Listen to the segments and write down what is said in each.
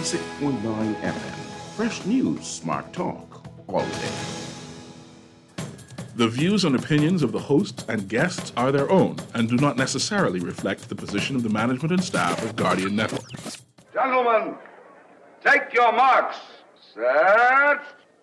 96.9 FM. Fresh news, smart talk, all day. The views and opinions of the hosts and guests are their own and do not necessarily reflect the position of the management and staff of Guardian Network. Gentlemen, take your marks. Set.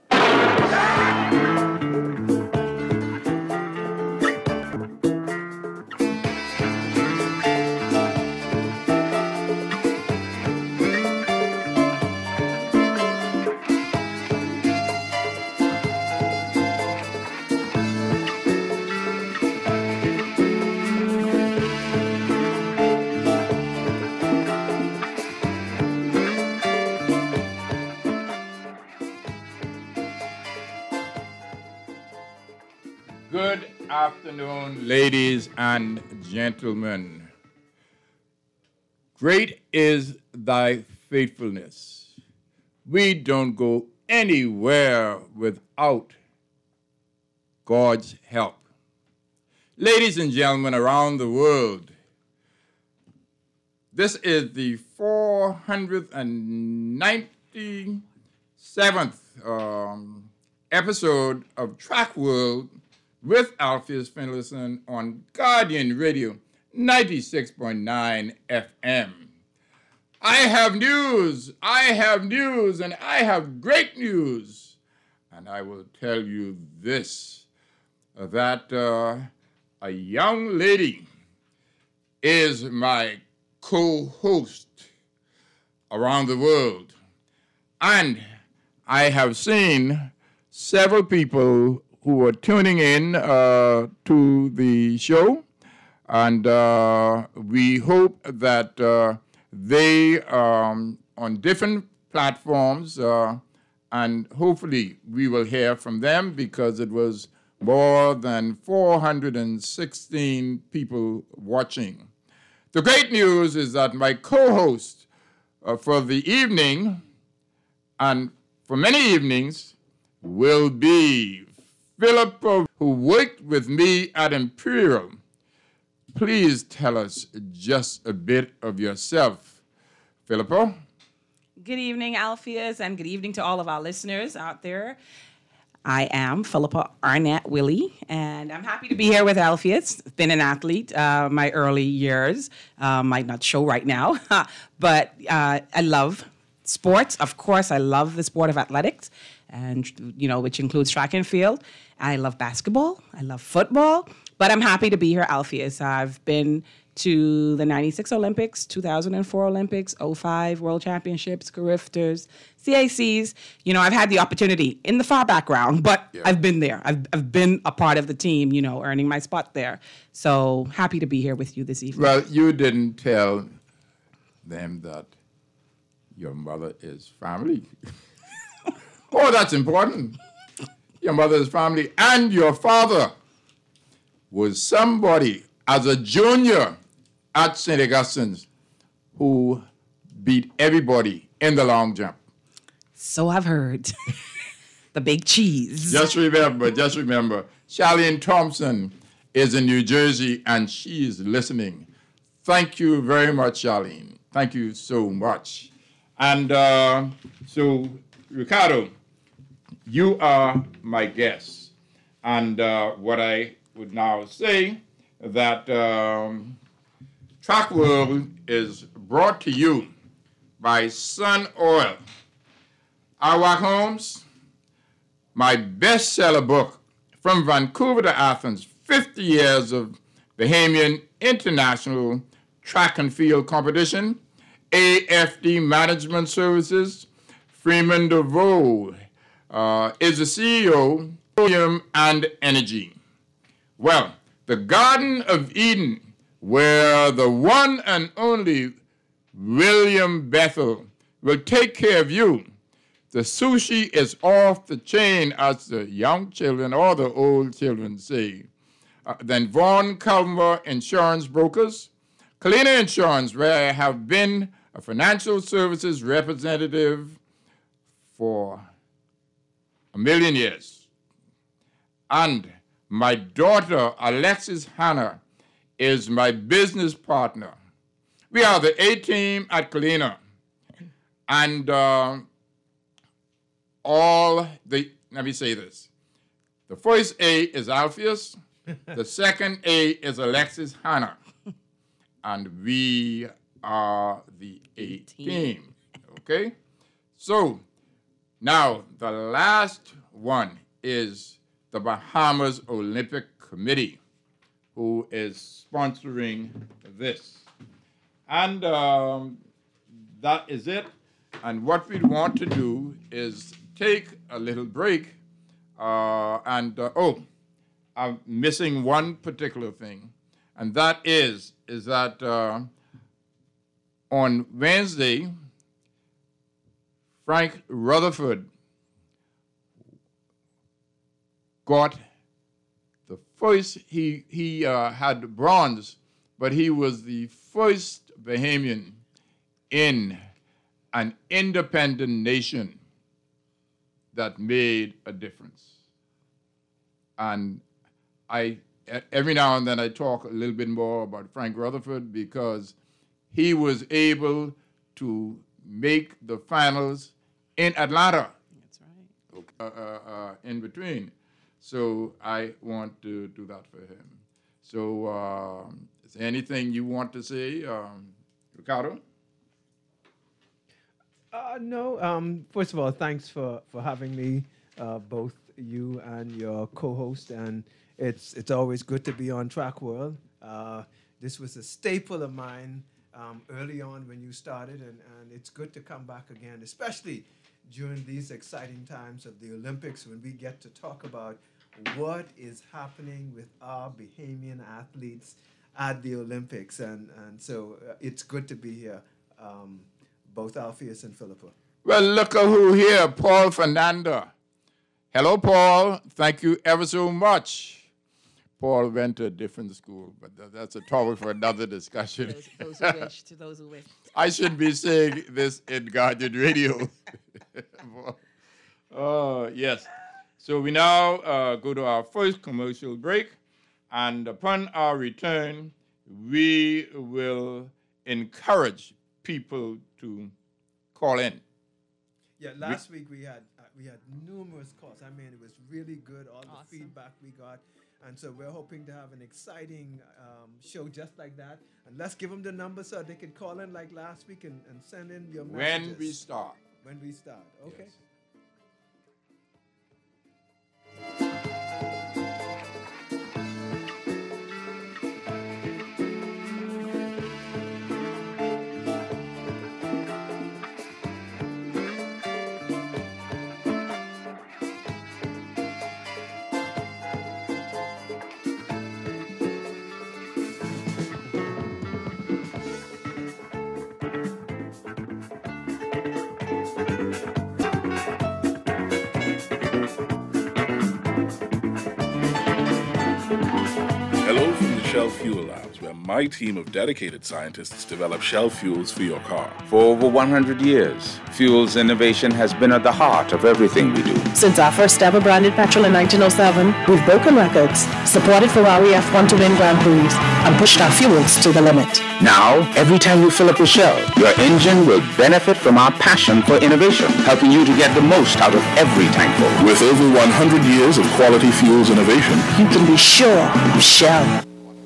Good afternoon, ladies and gentlemen. Great is thy faithfulness. We don't go anywhere without God's help. Ladies and gentlemen around the world, this is the 497th episode of Track World with Alpheus Finlayson on Guardian Radio 96.9 FM. I have news, and I have great news. And I will tell you this, that a young lady is my co-host around the world. And I have seen several people who are tuning in to the show, and we hope that they are on different platforms, and hopefully we will hear from them because it was more than 416 people watching. The great news is that my co-host for the evening and for many evenings will be Philippa, who worked with me at Imperial. Please tell us just a bit of yourself, Philippa. Good evening, Alpheus, and good evening to all of our listeners out there. I am Philippa Arnett Willie, and I'm happy to be here with Alpheus. Been an athlete my early years. Might not show right now, but I love sports. Of course, I love the sport of athletics, and which includes track and field. I love basketball. I love football. But I'm happy to be here, Alpheus. I've been to the 96 Olympics, 2004 Olympics, 05 World Championships, Carifters, CACs. I've had the opportunity in the far background, but yeah. I've been there. I've been a part of the team, earning my spot there. So happy to be here with you this evening. Well, you didn't tell them that your mother is family. Oh, that's important. Your mother's family and your father was somebody as a junior at St. Augustine's who beat everybody in the long jump. So I've heard. The big cheese. Just remember, Charlene Thompson is in New Jersey and she is listening. Thank you very much, Charlene. Thank you so much. And so, Ricardo, you are my guest, and what I would now say that Track World is brought to you by Sun Oil. Awak Holmes, my bestseller book, From Vancouver to Athens, 50 Years of Bahamian International Track and Field Competition, AFD Management Services. Freeman DeVoe is the CEO of Petroleum and Energy. Well, the Garden of Eden, where the one and only William Bethel will take care of you. The sushi is off the chain, as the young children or the old children say. Then Vaughn Culver Insurance Brokers, Kalina Insurance, where I have been a financial services representative for a million years. And my daughter, Alexis Hanna, is my business partner. We are the A-team at Kalina. And let me say this. The first A is Alpheus. The second A is Alexis Hannah. And we are the A team. Okay? So, now the last one is the Bahamas Olympic Committee, who is sponsoring this. And that is it. And what we want to do is take a little break. I'm missing one particular thing. And that is that on Wednesday, Frank Rutherford got the first, he had bronze, but he was the first Bahamian in an independent nation that made a difference. And every now and then I talk a little bit more about Frank Rutherford because he was able to make the finals in Atlanta. That's right. In between. So I want to do that for him. So is there anything you want to say, Ricardo? No. First of all, thanks for having me, both you and your co-host. And it's always good to be on Track World. This was a staple of mine early on when you started, and it's good to come back again, especially during these exciting times of the Olympics when we get to talk about what is happening with our Bahamian athletes at the Olympics. And so it's good to be here, both Alpheus and Philippa. Well, look at who here, Paul Fernanda. Hello, Paul. Thank you ever so much. Paul went to a different school, but that's a topic for another discussion. Those who wish, to those who wish. I shouldn't be saying this in Guardian Radio. Oh, yes. So we now go to our first commercial break, and upon our return, we will encourage people to call in. Yeah, last week we had numerous calls. I mean, it was really good, all the feedback we got. And so we're hoping to have an exciting show just like that. And let's give them the number so they can call in like last week and send in your messages. When we start. When we start, okay. Yes. Hello from the Shell Fuel Labs, where my team of dedicated scientists develop Shell fuels for your car. For over 100 years, fuels innovation has been at the heart of everything we do. Since our first ever branded petrol in 1907, we've broken records, supported Ferrari F1 to win Grand Prix, and pushed our fuels to the limit. Now, every time you fill up with Shell, your engine will benefit from our passion for innovation, helping you to get the most out of every tankful. With over 100 years of quality fuels innovation, You can be sure of Shell.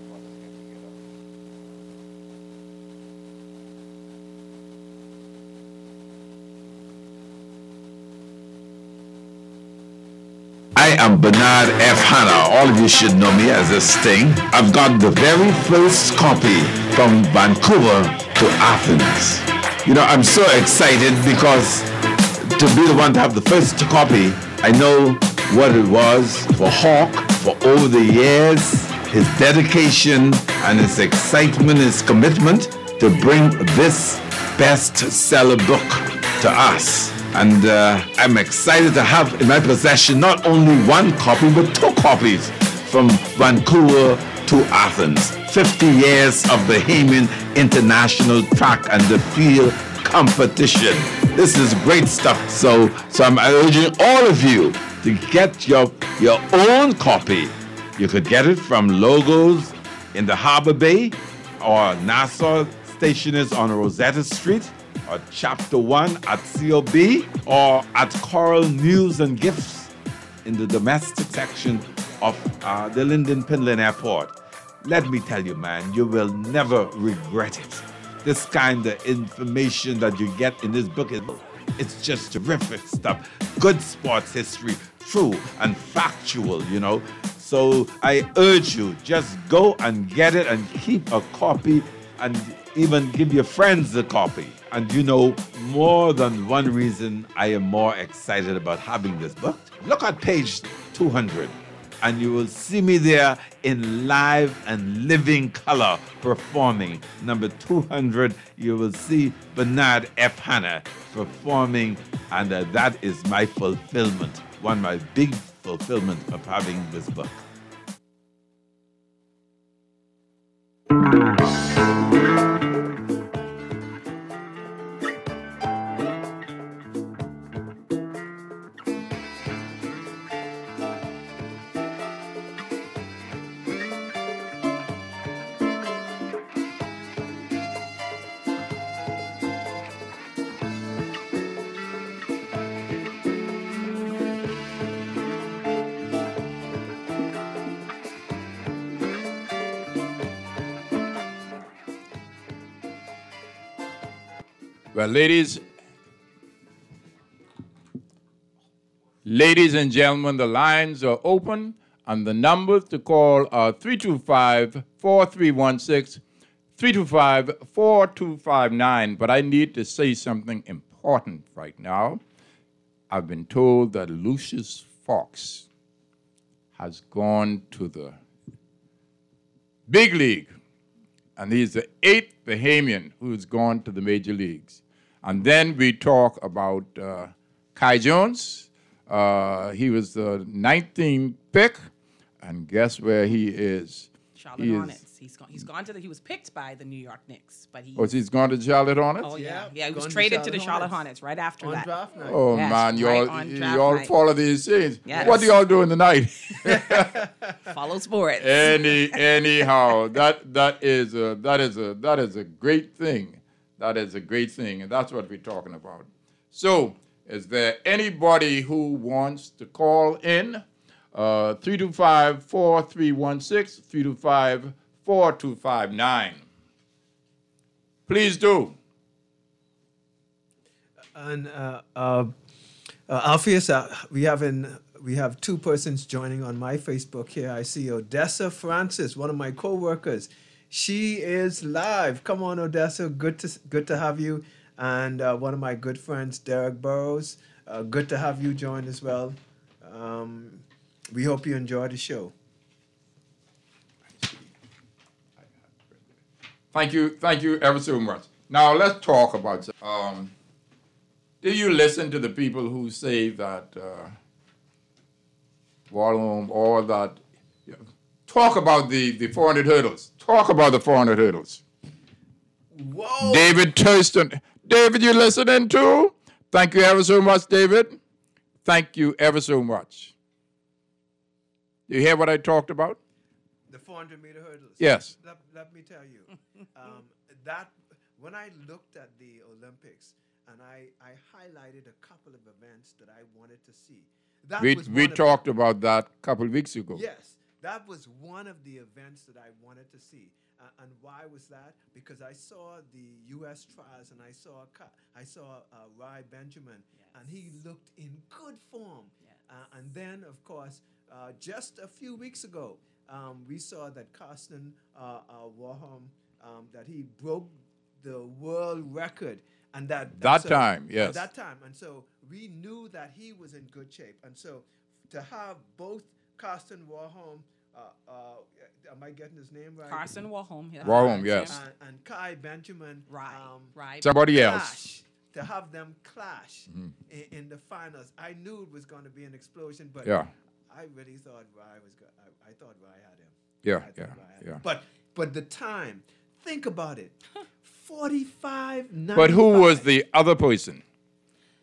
I am Bernard F. Hanna. All of you should know me as a Sting. I've got the very first copy from Vancouver to Athens. You know, I'm so excited because to be the one to have the first copy, I know what it was for Hawk for over the years, his dedication and his excitement, his commitment to bring this bestseller book to us. And I'm excited to have in my possession not only one copy, but two copies from Vancouver to Athens. 50 years of Bahamian International Track and the Field Competition. This is great stuff. So I'm urging all of you to get your own copy. You could get it from Logos in the Harbor Bay or Nassau Station is on Rosetta Street. or Chapter 1 at COB or at Coral News and Gifts in the domestic section of the Lyndon Pinland Airport. Let me tell you, man, you will never regret it. This kind of information that you get in this book, it's just terrific stuff. Good sports history, true and factual, you know. So I urge you, just go and get it and keep a copy and even give your friends a copy. And you know, more than one reason I am more excited about having this book. Look at page 200 and you will see me there in live and living color performing. Number 200, you will see Bernard F. Hanna performing, and that is my fulfillment, one of my big fulfillment of having this book. Well, ladies and gentlemen, the lines are open, and the numbers to call are 325-4316, 325-4259. But I need to say something important right now. I've been told that Lucius Fox has gone to the big league, and he's the 8th Bahamian who's gone to the major leagues. And then we talk about Kai Jones. He was the 19th pick, and guess where he is? Charlotte Hornets. He's gone to he was picked by the New York Knicks, but he's gone to Charlotte Hornets? Oh yeah, he was traded to the Charlotte Hornets right after that. Draft night. Oh Yes, man, right y'all follow these things. Yes. What do y'all do in the night? Follow sports. Anyhow, that is a great thing. That is a great thing, and that's what we're talking about. So, is there anybody who wants to call in? 325-4316, 325-4259. Please do. And Alpheus, we have two persons joining on my Facebook here. I see Odessa Francis, one of my co-workers. She is live. Come on, Odessa. Good to have you. And one of my good friends, Derek Burrows. Good to have you join as well. We hope you enjoy the show. Thank you ever so much. Now let's talk about. Do you listen to the people who say that Warholm or that? Talk about the 400 hurdles. Talk about the 400 hurdles. Whoa! David Thurston. David, you listening too? Thank you ever so much, David. Thank you ever so much. You hear what I talked about? The 400-meter hurdles. Yes. Let me tell you, that when I looked at the Olympics and I highlighted a couple of events that I wanted to see. We talked about that a couple of weeks ago. Yes, that was one of the events that I wanted to see. And why was that? Because I saw the U.S. trials and I saw Rai Benjamin, and he looked in good form. Yes. And then, of course, just a few weeks ago, we saw that Karsten Warholm, that he broke the world record. And that time. And so we knew that he was in good shape. And so to have both Karsten Warholm, am I getting his name right? Karsten Warholm. Yeah. Warholm, yes. And Kai Benjamin. Right. Somebody else. To have them clash in the finals. I knew it was going to be an explosion, but I really thought Rai was good. I thought Rai had him. Yeah. But the time, think about it. 45-95. But who was the other person?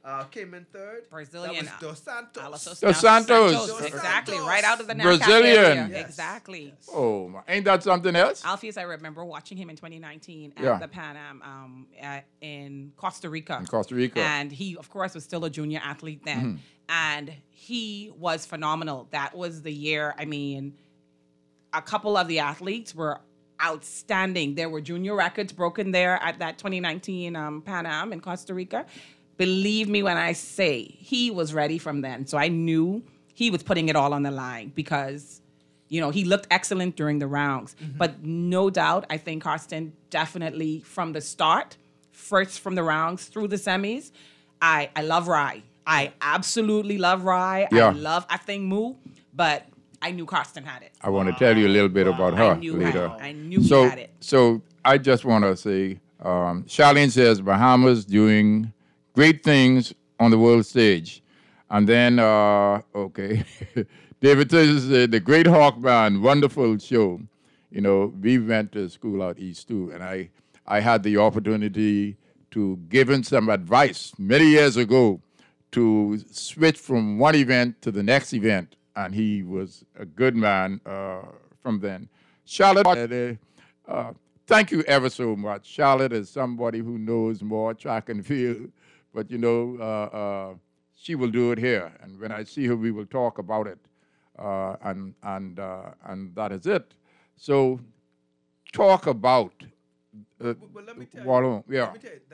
came in third. Brazilian. That was Dos Santos. Dos Santos. Exactly, right out of the NACAP Brazilian. area. Yes. Exactly. Oh, my. Ain't that something else? Alpheus, I remember watching him in 2019 at Yeah. the Pan Am in Costa Rica. In Costa Rica. And he, of course, was still a junior athlete then. Mm-hmm. And he was phenomenal. That was the year, I mean, a couple of the athletes were outstanding. There were junior records broken there at that 2019 Pan Am in Costa Rica. Believe me when I say he was ready from then. So I knew he was putting it all on the line because, you know, he looked excellent during the rounds. But no doubt, I think Karsten definitely from the start, first from the rounds through the semis, I love Rai. I absolutely love Rai. Yeah. I love Athing Mu, but I knew Karsten had it. I want to tell you a little bit about her I knew later. I knew he had it. So I just want to say, Charlene says Bahamas doing great things on the world stage. And then, okay, David says the Great Hawk Band, wonderful show. You know, we went to school out east too, and I had the opportunity to give him some advice many years ago to switch from one event to the next event, and he was a good man from then. Charlotte, thank you ever so much. Charlotte is somebody who knows more track and field, but you know, she will do it here, and when I see her, we will talk about it, and that is it. So, talk about. Well, let me tell Wallon, you. yeah. Let me tell you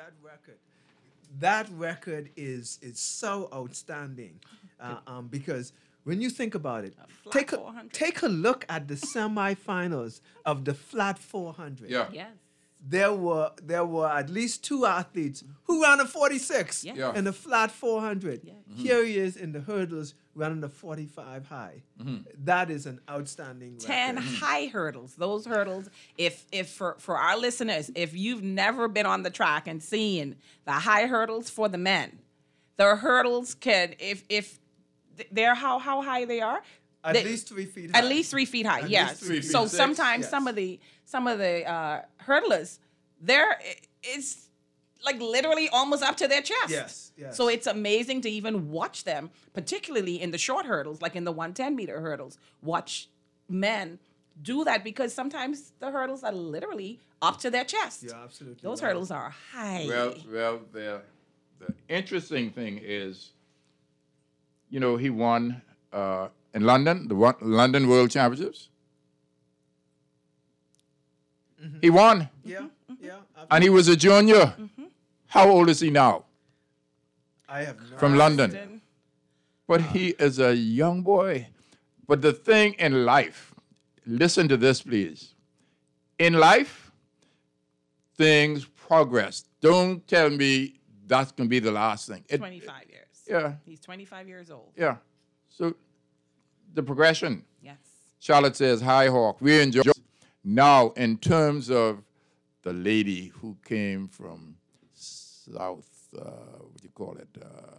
that record is so outstanding, because when you think about it, flat take a look at the semifinals of the flat 400. Yeah. Yes. There were at least two athletes who ran a 46 Yeah. Yeah. in the flat 400. Yeah. Here he is in the hurdles running a 45 high. That is an outstanding 10 record. high hurdles. Those hurdles, if for our listeners, if you've never been on the track and seen the high hurdles for the men, the hurdles can, if they're how high they are, At least 3 feet high. At least 3 feet high, At yes. least 3 feet. So 6, sometimes yes. some of the hurdlers, it's like literally almost up to their chest. Yes, yes. So it's amazing to even watch them, particularly in the short hurdles, like in the 110-meter hurdles. Watch men do that because sometimes the hurdles are literally up to their chest. You're absolutely Those right. hurdles are high. Well, the interesting thing is, you know, he won in London, London World Championships. He won, Yeah, yeah. and he was a junior. How old is he now? I have no From London. But he is a young boy. But the thing in life, listen to this, please. In life, things progress. Don't tell me that's going to be the last thing. 25 years. Yeah, He's 25 years old. yeah. So the progression. Yes. Charlotte says, hi, Hawk. We enjoy. Now, in terms of the lady who came from South, what do you call it?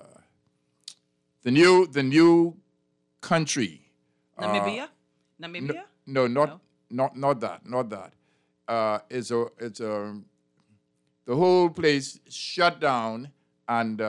The new country. Namibia? Namibia? No, not that. It's a the whole place shut down, and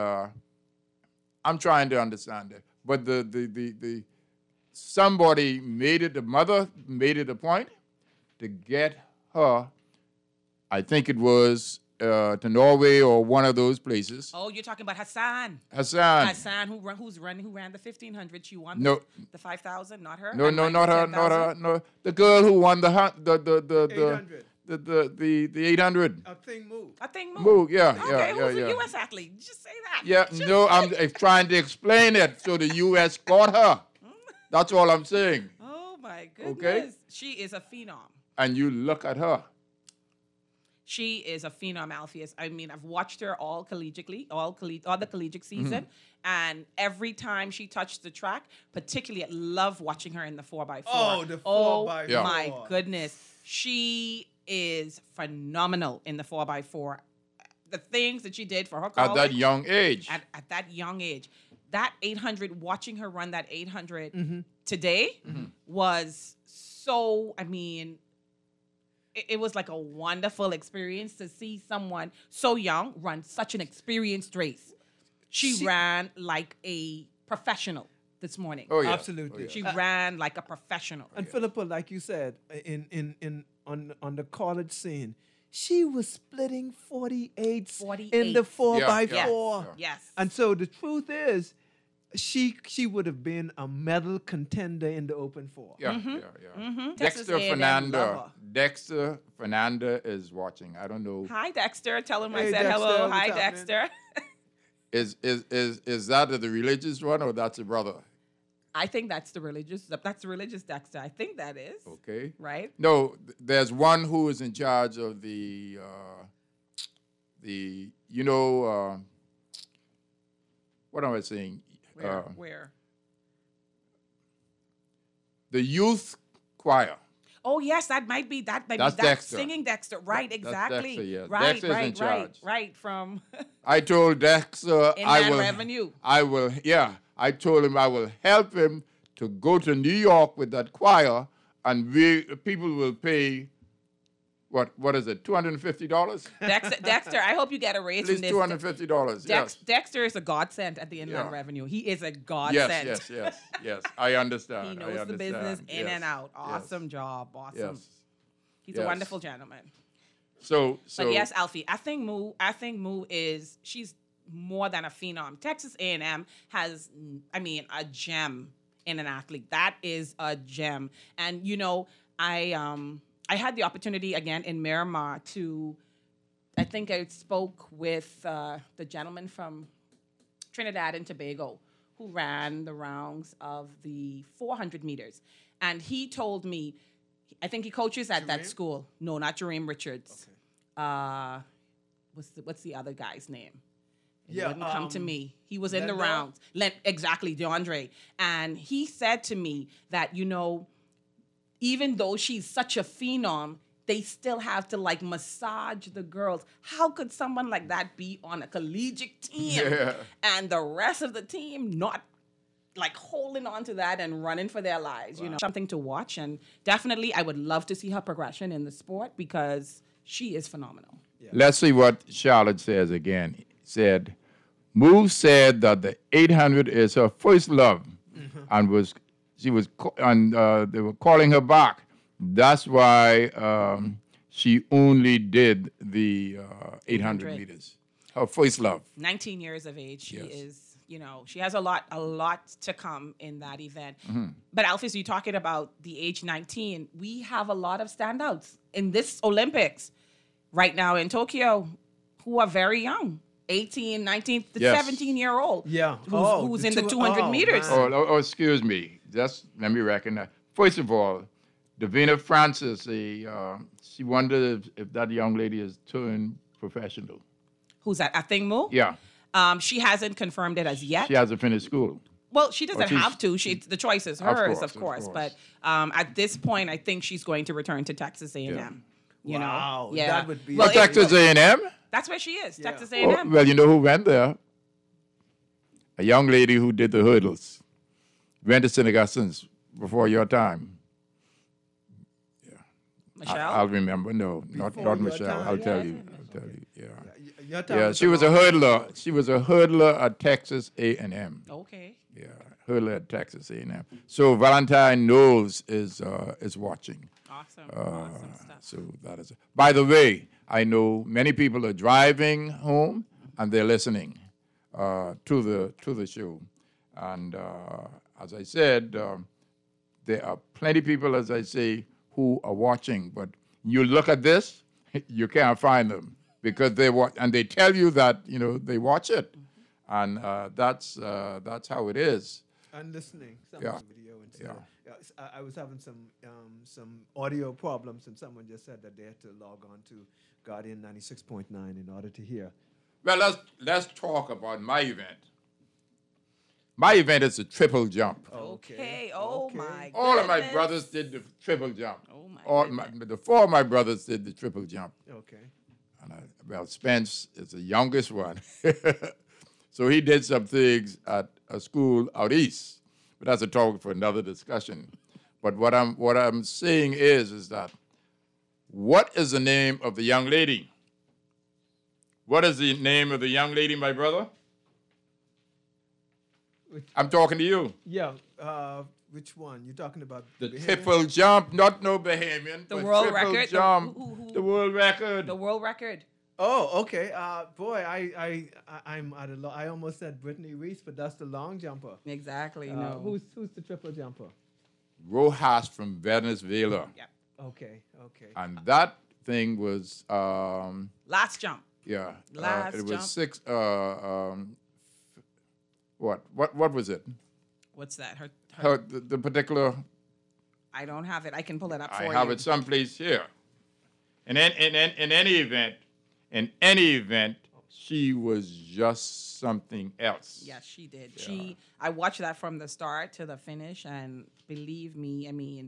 I'm trying to understand it. But the somebody made it. The mother made it a point to get her. I think it was to Norway or one of those places. Oh, you're talking about Hassan. Hassan. Who ran the 1500. She won No. the 5000. Not her. No, And not her. 10,000? No, the girl who won the 800. the 800. A thing moved. I think Move, yeah, Okay, yeah, who's yeah. a U.S. athlete? Just say that. Yeah, Just no, say I'm trying to explain it so the U.S. got her. That's all I'm saying. Oh my goodness. Okay. She is a phenom. And you look at her. She is a phenom, Alpheus. I mean, I've watched her all collegiately, all the collegiate season, and every time she touched the track, particularly I love watching her in the 4x4. Oh, the 4x4. Oh Yeah. my goodness. She is phenomenal in the 4x4. The things that she did for her At college, that young age. at that young age, that 800, watching her run that 800 today was so, I mean, it was like a wonderful experience to see someone so young run such an experienced race. She ran like a professional this morning. Oh, yeah. Absolutely. She ran like a professional. And Philippa, like you said, on the college scene, she was splitting 48s in the 4x4. Yes. And so the truth is, she would have been a medal contender in the Open 4. Yeah, Mm-hmm. Texas Dexter A&M Fernanda. lover. Dexter Fernanda is watching. I don't know. Hi, Dexter. Tell him I Hey, said Dexter, hello. what's Hi, happening? Dexter. Is that the religious one or that's a brother? I think that's the religious Dexter. I think that is. Okay. Right? No, there's one who is in charge of what am I saying? Where? The youth choir. Oh yes, that might be That's that Dexter. singing Dexter. Right, That's exactly. Dexter, yes. Right, Dexter's in right, charge. right. From I told Dexter Inland Revenue. I told him I will help him to go to New York with that choir, and people will pay what is it, $250? Dexter, I hope you get a raise At from least this. $250. Yes. Dexter is a godsend at the Inland Yeah. Revenue. He is a godsend. Yes. I understand. He knows the business in and out. Awesome job. Awesome. Yes. He's a Yes. wonderful gentleman. So But yes, Alfie, I think Moo she's more than a phenom. Texas A&M has, a gem in an athlete. That is a gem. And I had the opportunity again in Miramar I think I spoke with the gentleman from Trinidad and Tobago who ran the rounds of the 400 meters. And he told me, I think he coaches at that school. No, not Jermaine Richards. Okay. What's the other guy's name? It Yeah, wouldn't come to me. He was in the Lendo? rounds. Exactly, DeAndre. And he said to me that, even though she's such a phenom, they still have to massage the girls. How could someone like that be on a collegiate team and the rest of the team not holding on to that and running for their lives? Something to watch. And definitely I would love to see her progression in the sport because she is phenomenal. let's see what Charlotte says again. Said, Moo said that the 800 is her first love, and they were calling her back. That's why she only did the 800 meters. Her first love. 19 years of age. She Yes. is, she has a lot to come in that event. But Alphys, you talking about the age 19, we have a lot of standouts in this Olympics right now in Tokyo who are very young. 18, 19, Yes. 17-year-old. Yeah. Who's in the 200 meters. man. Oh, excuse me. Just let me recognize. First of all, Davina Francis, she wondered if that young lady is turned professional. Who's that? Athing Mu? Yeah, She hasn't confirmed it as yet. she hasn't finished school. Well, she doesn't she's- have to. The choice is hers, of course. course. But at this point, I think she's going to return to Texas A&M. Yeah. You Wow, know? Yeah. that would be- Well, But Texas A&M? that's where she is, Texas Oh, A&M. well, you know who went there? A young lady who did the hurdles. Went to St. Augustine's before your time. Michelle? I'll remember. No, not your Michelle. time. I'll tell you. Yeah. Your time Yeah, was she was a long. hurdler. She was a hurdler at Texas A&M. Okay. Yeah, hurdler at Texas A&M. So Valentine Knowles is watching. Awesome. Awesome stuff. So that is. By the way, I know many people are driving home and they're listening to the show, and as I said, there are plenty of people, as I say, who are watching. But you look at this, you can't find them because they watch, and they tell you that they watch it, and that's how it is. And listening. Some Yeah. video and so. Yeah. I was having some audio problems, and someone just said that they had to log on to Guardian 96.9 in order to hear. Well, let's talk about my event. My event is a triple jump. Okay. Oh, Okay. my God. All of my brothers did the triple jump. Oh, my The four of my brothers did the triple jump. Okay. And Spence is the youngest one. So he did some things at a school out east. But that's a topic for another discussion. But what I'm saying is that what is the name of the young lady? What is the name of the young lady, my brother? I'm talking to you. Yeah. Which one? You're talking about The Bahamian? triple jump, not no Bahamian. The but world triple record. Jump. Who? The world record. The world record. Oh, okay. Boy, I'm at a loss. I almost said Brittany Reese, but that's the long jumper. Exactly. No. Who's the triple jumper? Rojas from Venezuela. Yeah. Okay. And that thing was, Last jump. yeah. Last it was jump. 6, what was it? What's that? The particular, I don't have it. I can pull it up for I you. have it someplace here. In any event, she was just something else. Yes, she did. Yeah. I watched that from the start to the finish, and believe me, I mean,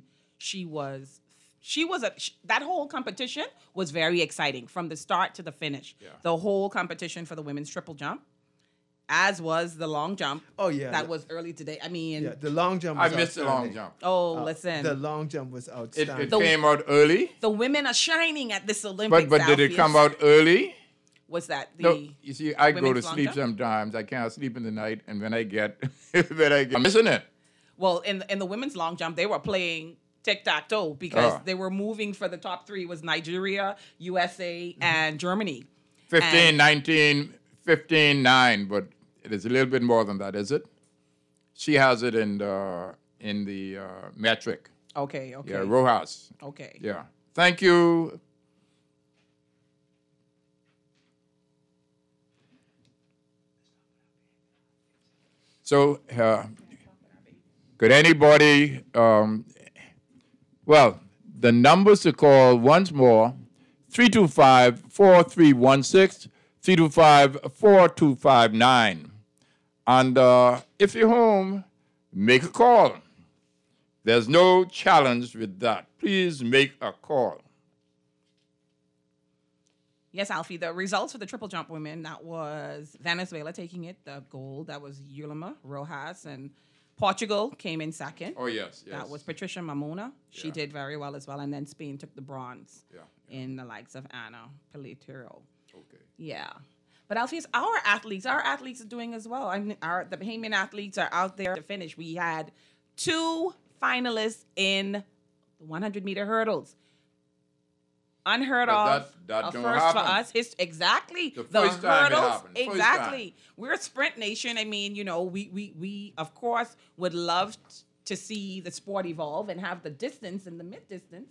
that whole competition was very exciting from the start to the finish. Yeah. The whole competition for the women's triple jump, as was the long jump. Oh, yeah. That was early today. I mean, Yeah, the long jump I was missed the long outstanding. jump. listen. The long jump was It outstanding. came out early, The women are shining at this Olympics. but did it Alpheus. come out early? What's that? No, you see, I go to women's long sleep jump? sometimes. I can't sleep in the night, and when I get, I'm missing it. Well, in the women's long jump, they were playing tic-tac-toe because Oh. they were moving for the top three. It was Nigeria, USA, and Germany. 15, 19, 15, 9, but it is a little bit more than that, is it? She has it in the metric. Okay. Yeah, Rojas. Okay. Yeah. Thank you. So, could anybody, well, the numbers to call once more, 325-4316, 325-4259. And if you're home, make a call. There's no challenge with that. Please make a call. Yes, Alfie, the results for the triple jump women, that was Venezuela taking it, the gold. That was Yulima Rojas. And Portugal came in second. Oh, yes. That was Patricia Mamona. She Yeah. did very well as well. And then Spain took the bronze Yeah. in the likes of Anna Pelletiero. Okay. Yeah. But Alfie, our athletes are doing as well. I mean, the Bahamian athletes are out there to finish. We had 2 finalists in the 100-meter hurdles. Unheard But of. that a don't first happen. for us. The Exactly. first time it hurdles. happened. First Exactly. We're a sprint nation. I mean, we of course would love to see the sport evolve and have the distance and the mid distance.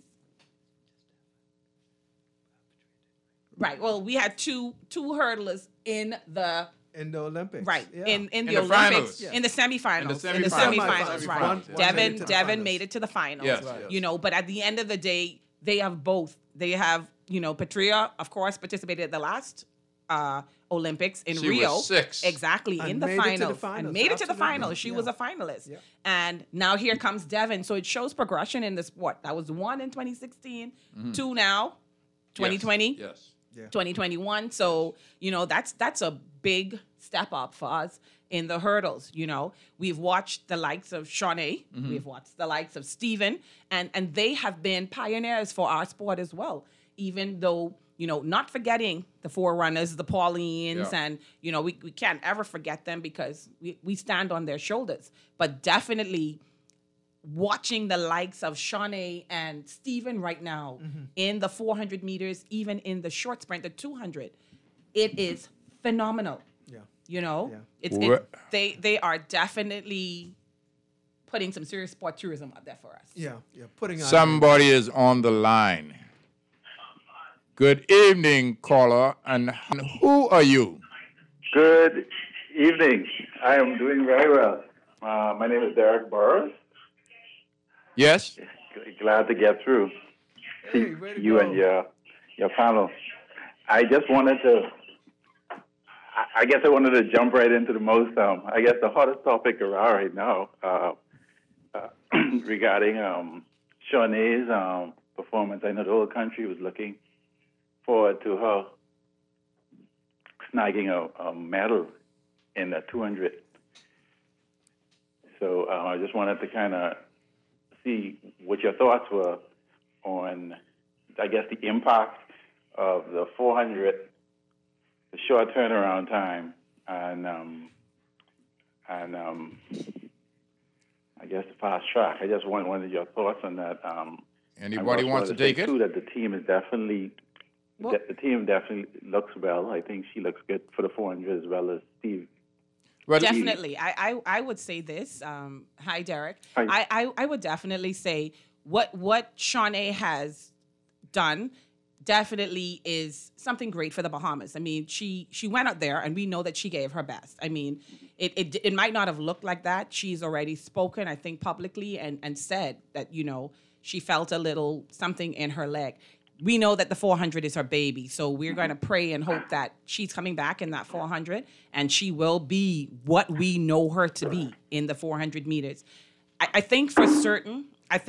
Right. Well, we had two hurdlers in the Olympics. right Yeah. in the In the Olympics finals. in the semifinals. In the semifinals, semifinals. right? One made it to the Devin finals. made it to the finals. Yes, Right. You but at the end of the day, they have both. They have Patria, of course, participated at the last Olympics in She Rio. was 6. Exactly, And in the made it to the finals. finals, And made it to the absolutely. finals. She Yeah. was a finalist. Yeah. And now here comes Devin. So it shows progression in the sport. That was 1 in 2016, 2 now, 2020. Yes. 2021. So, that's a big step up for us in the hurdles. We've watched the likes of Shawnee, we've watched the likes of Stephen, and they have been pioneers for our sport as well, even though, not forgetting the forerunners, the Paulines, Yeah. and, we can't ever forget them because we stand on their shoulders. But definitely watching the likes of Shawnee and Stephen right now in the 400 meters, even in the short sprint, the 200, it is phenomenal. Yeah. Wha- They are definitely putting some serious sport tourism out there for us. Yeah. Putting on. Somebody is on the line. Good evening, caller. And who are you? Good evening. I am doing very well. My name is Derek Burrows. Yes? Glad to get through Hey, way to you go. and your panel. I just wanted to. I guess I wanted to jump right into the most. I guess the hottest topic around right now regarding Shawnee's performance. I know the whole country was looking forward to her snagging a medal in the 200. So I just wanted to kind of see what your thoughts were on, I guess, the impact of the 400, the short turnaround time, and and I guess the fast track. I just wanted your thoughts on that. Anybody wants to take it? Too, that the team is definitely. The team definitely looks well. I think she looks good for the 400 as well as Steve. Well, Definitely. I would say this. Hi, Derek. Hi. I would definitely say what Shawnee has done definitely is something great for the Bahamas. I mean, she went out there, and we know that she gave her best. I mean, it might not have looked like that. She's already spoken, I think, publicly and said that, she felt a little something in her leg. We know that the 400 is her baby, so we're going to pray and hope that she's coming back in that 400, and she will be what we know her to be in the 400 meters. I think for certain,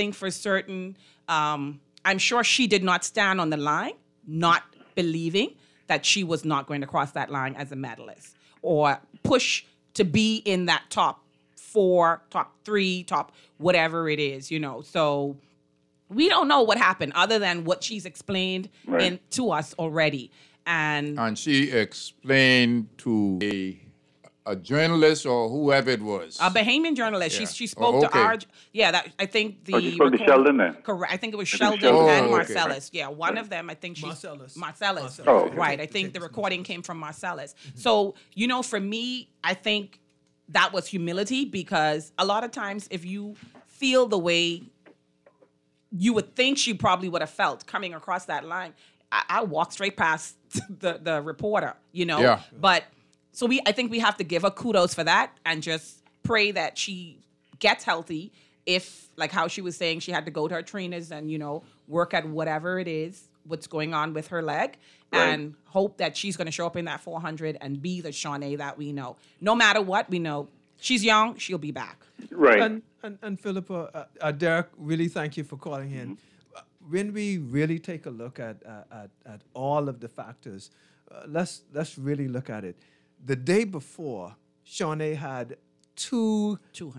I'm sure she did not stand on the line, not believing that she was not going to cross that line as a medalist or push to be in that top 4, top 3, top whatever it is, So we don't know what happened other than what she's explained to us already. And she explained to a journalist or whoever it was. A Bahamian journalist. Yeah. She spoke to our... Yeah, that I think the... she spoke to Sheldon then? Correct. I think it was Sheldon and Marcellus. Okay. Yeah, one of them, I think she's... Marcellus. Oh, okay. Right. I think the recording came from Marcellus. So, for me, I think that was humility, because a lot of times if you feel the way you would think she probably would have felt coming across that line, I walk straight past the reporter, Yeah. But so I think we have to give her kudos for that and just pray that she gets healthy. If, like how she was saying, she had to go to her trainers and, work at whatever it is, what's going on with her leg, and hope that she's going to show up in that 400 and be the Shawnee that we know. No matter what, we know she's young, she'll be back. Right. And Philippa, Derek, really thank you for calling in. When we really take a look at all of the factors, let's really look at it. The day before, Shawnee had two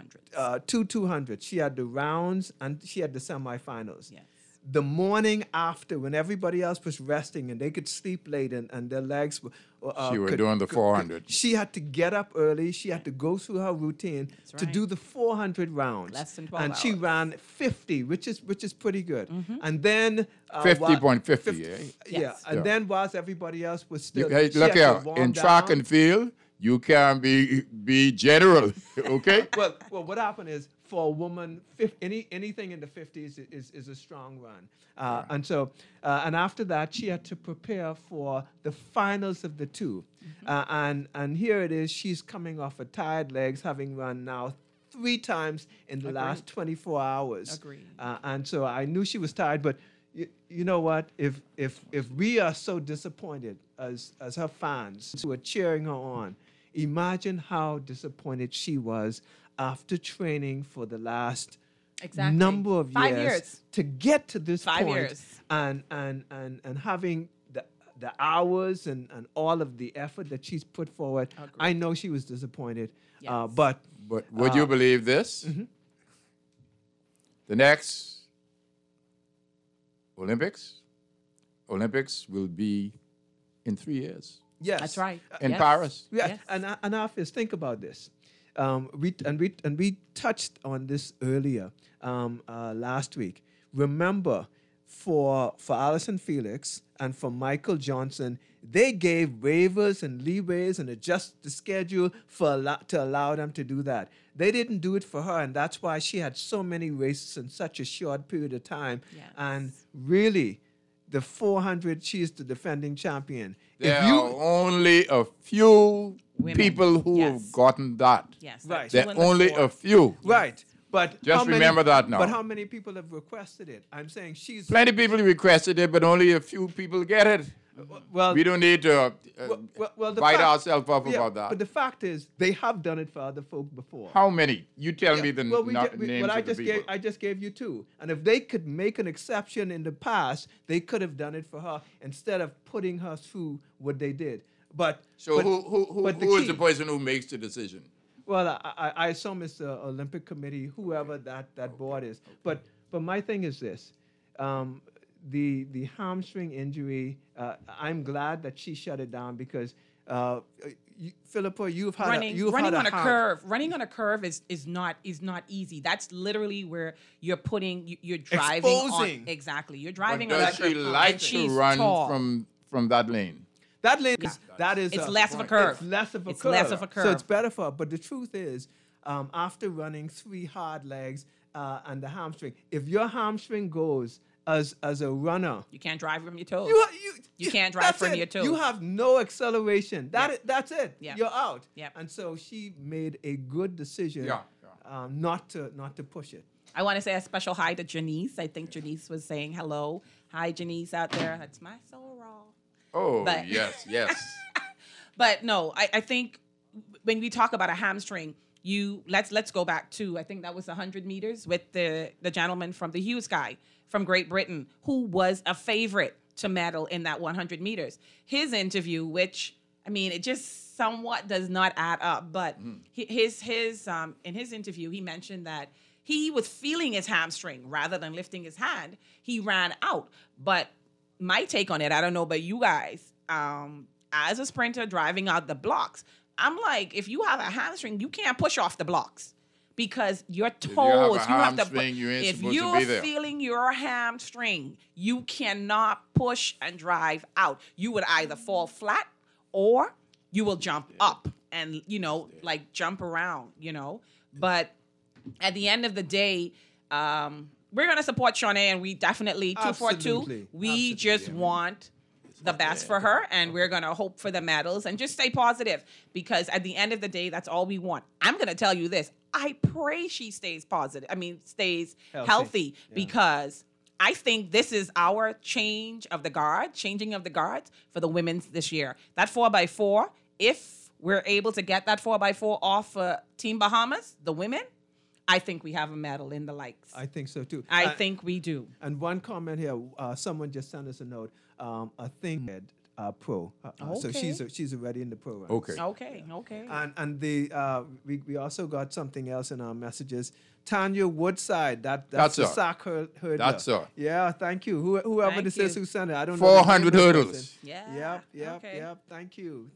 200s. She had the rounds and she had the semifinals. Yes. The morning after, when everybody else was resting and they could sleep late and their legs were... she was doing the 400. She had to get up early. She had to go through her routine to do the 400 rounds. Less than 12 and hours. she ran 50, which is pretty good. And then... 50.50, eh? Yeah. Yes. And then whilst everybody else was still... Hey, she look had to here, warm in track down. and field, you can be general, okay? Well, what happened is, for a woman, anything in the 50s is a strong run. And so, and after that, she had to prepare for the finals of the 2. And here it is, she's coming off of tired legs, having run now 3 times in the last 24 hours. Agreed. And so I knew she was tired, but you know what? If we are so disappointed as her fans who are cheering her on, imagine how disappointed she was after training for the last number of 5 years to get to this 5 point, years. and having the hours and all of the effort that she's put forward. Agreed. I know she was disappointed, Yes. but Would you believe this? The next Olympics will be in 3 years yes, That's right. in Yes. Paris. Yeah, Yes. and Hafiz, think about this. We touched on this earlier last week. Remember, for Allyson Felix and for Michael Johnson, they gave waivers and leeways and adjust the schedule to allow them to do that. They didn't do it for her, and that's why she had so many races in such a short period of time. Yes. And really, the 400, she is the defending champion. There are only a few Women. people who Yes. have gotten that. Yes. Right. There are only a few. Right. But Just how many- remember that now. But how many people have requested it? I'm saying she's... Plenty of people requested it, but only a few people get it. Well, We don't need to the bite fact- ourselves up yeah, about that. But the fact is, they have done it for other folk before. How many? You tell me Yeah, the well, names I of the just people. I just gave you 2. And if they could make an exception in the past, they could have done it for her instead of putting her through what they did. But So but- who but is key- the person who makes the decision? Well, I assume it's the Olympic Committee, whoever that board is. But my thing is this: the hamstring injury. I'm glad that she shut it down because Philippa, you've had running on a curve. Running on a curve is not easy. That's literally where you're driving exposing. Exactly. You're driving But on does a she like to run tall. from that lane? That lane It's less of a curve. It's less of a It's curve. less of a curve. So it's better for her. But the truth is, after running 3 hard legs and the hamstring, if your hamstring goes as a runner, You can't drive from your toes. you can't drive that's from it. your toes. You have no acceleration. That's it. Yep. You're out. Yep. And so she made a good decision not to push it. I want to say a special hi to Janice. I think Janice was saying hello. Hi, Janice out there. That's my sorrel. Oh, But- yes. But no, I think when we talk about a hamstring, let's go back to, I think that was 100 meters with the gentleman from the Hughes guy from Great Britain, who was a favorite to medal in that 100 meters. His interview, which, I mean, it just somewhat does not add up, but in his interview, he mentioned that he was feeling his hamstring rather than lifting his hand. He ran out. But my take on it, I don't know about you guys, as a sprinter driving out the blocks, I'm like, if you have a hamstring, you can't push off the blocks because your toes, if you're feeling your hamstring, you cannot push and drive out. You would either fall flat or you will jump up and, like jump around, But at the end of the day, we're going to support Shaunae, and we definitely, 242, we just want the best for her, and we're going to hope for the medals and just stay positive, because at the end of the day, that's all we want. I'm going to tell you this. I pray she stays positive. I mean, stays healthy because I think this is our changing of the guards for the women's this year. That 4x4, if we're able to get that 4x4 off Team Bahamas, the women, I think we have a medal in the likes. I think so too. I think we do. And one comment here, someone just sent us a note. A thing pro. So she's already in the pro ranks. Okay. Okay. And we also got something else in our messages. Tanya Woodside, that's the her. sack hurdler. That's her. Yeah, thank you. Whoever Thank this you. is who sent it, I don't know. 400 hurdles. Yeah. Yep. Thank you.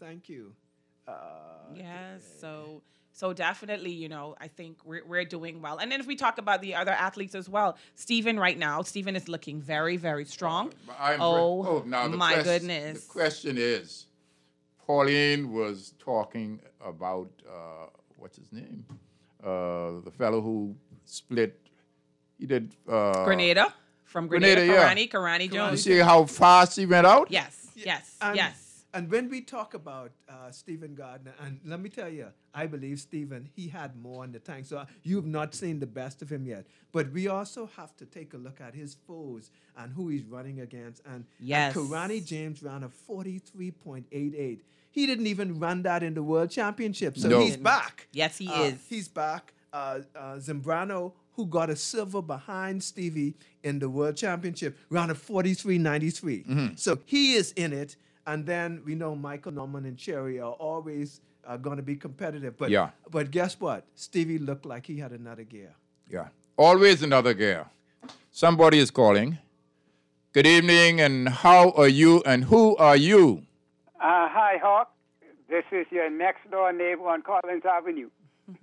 Yes. So definitely, I think we're doing well. And then if we talk about the other athletes as well, Stephen is looking very, very strong. My goodness. The question is, Pauline was talking about, what's his name? The fellow who split, he did... Grenada, from Grenada, Karani Jones. You see how fast he went out? Yes. And when we talk about Stephen Gardner, and let me tell you, I believe Stephen, he had more in the tank. So you've not seen the best of him yet. But we also have to take a look at his foes and who he's running against. And Karani James ran a 43.88. He didn't even run that in the World Championship. So he's back. Yes, he is. He's back. Zambrano, who got a silver behind Stevie in the World Championship, ran a 43.93. So he is in it. And then we know Michael Norman and Cherry are always going to be competitive. But guess what? Stevie looked like he had another gear. Yeah. Always another gear. Somebody is calling. Good evening, and how are you, and who are you? Hi, Hawk. This is your next door neighbor on Collins Avenue.